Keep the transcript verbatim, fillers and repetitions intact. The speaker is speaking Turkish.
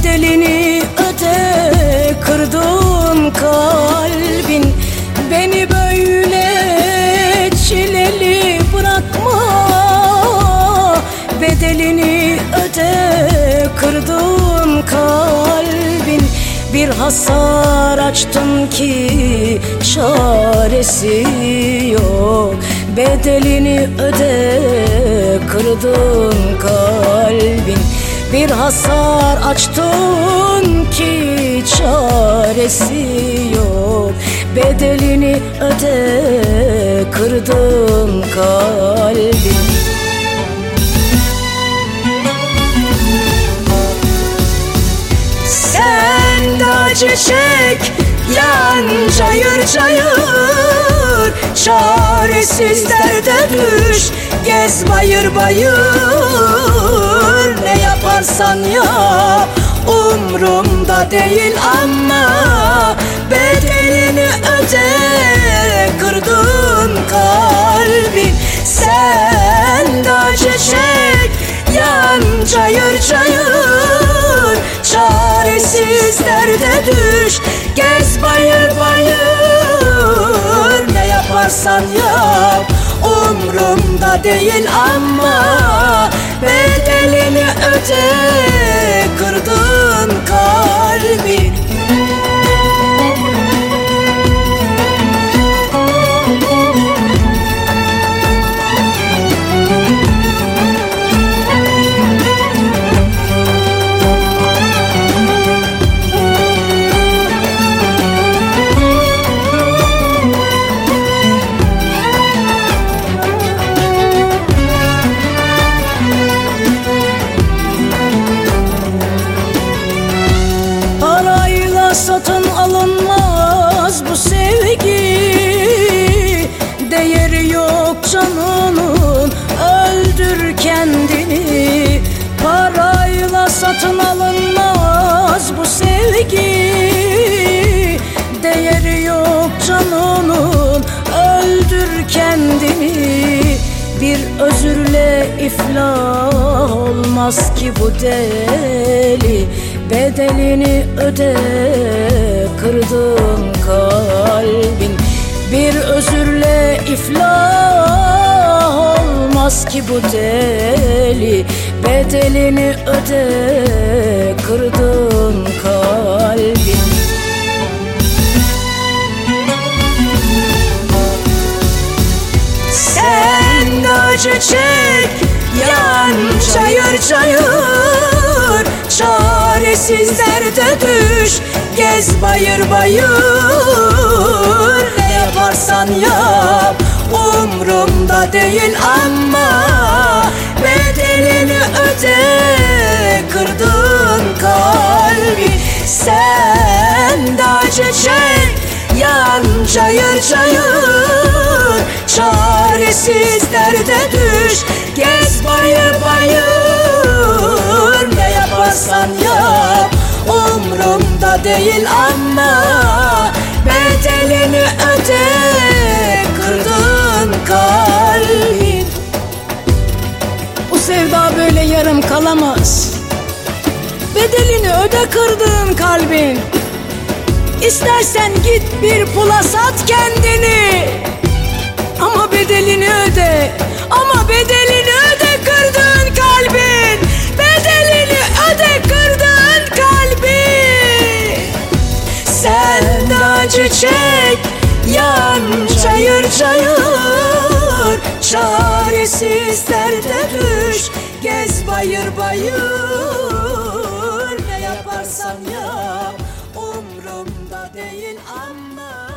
bedelini öde. Kırdığın kalbin beni böyle çileli bırakma. Bedelini öde. Kırdığın kalbin bir hasar açtın ki çaresi yok. Bedelini öde. Kırdığın kalbin bir hasar açtın ki çaresi yok. Bedelini öde. Kırdığın kalbin. Sen de acı çek, yan cayır cayır. Çaresiz derde düş, gez bayır bayır. Ne yaparsan yap, umrumda değil ama bedelini öde. Kırdığın kalbin, sen de acı çek, yan cayır cayır. Çaresiz derde düş, gez bayır bayır. Ne yaparsan yap, umrumda değil ama bedelini öde. Kırdığın kalbin. Satın alınmaz bu sevgi. Değeri yok canının, öldür kendini. Parayla satın alınmaz bu sevgi. Değeri yok canının, öldür kendini. Bir özürle iflah olmaz ki bu deli. Bedelini öde. Kırdığın kalbin bir özürle iflah olmaz ki bu deli. Bedelini öde. Kırdığın kalbin. Sen de acı çek, yan çayır çayır. Çaresiz derde düş, gez bayır bayır. Ne yaparsan yap, umrumda değil ama bedelini öde. Kırdığın kalbi, sen de acı çek, yan çayır çayır. Çaresiz derde düş, gez bayır bayır. Ne yaparsan yap, umrumda değil ama bedelini öde. Kırdığın kalbin. Bu sevda böyle yarım kalamaz. Bedelini öde kırdığın kalbin. İstersen git bir pula sat kendini. Ama bedelini öde. Ama bedelini öde kırdığın kalbin. Bedelini öde kırdığın kalbin. Sen de acı çek, yan çayır çayır. Çaresiz derde düş, gez bayır bayır. Ne yaparsan yap, umrumda değil ama